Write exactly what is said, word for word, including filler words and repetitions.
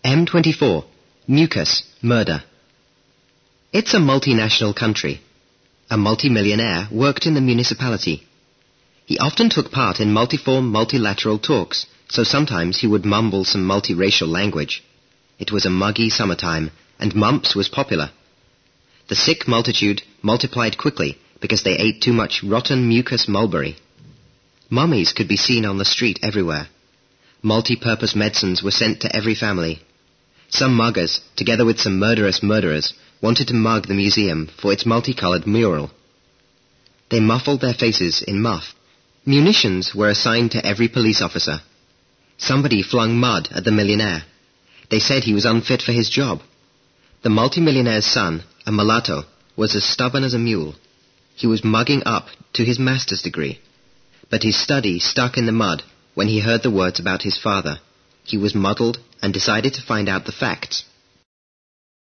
M twenty-four. Mucus. Murder. It's a multinational country. A multimillionaire worked in the municipality. He often took part in multiform multilateral talks, so sometimes he would mumble some multiracial language. It was a muggy summertime, and mumps was popular. The sick multitude multiplied quickly because they ate too much rotten mucus mulberry. Mummies could be seen on the street everywhere. Multi-purpose medicines were sent to every family. Some muggers, together with some murderous murderers, wanted to mug the museum for its multicolored mural. They muffled their faces in muff. Munitions were assigned to every police officer. Somebody flung mud at the millionaire. They said he was unfit for his job. The multimillionaire's son, a mulatto, was as stubborn as a mule. He was mugging up to his master's degree. But his study stuck in the mud when he heard the words about his father. He was muddled and decided to find out the facts.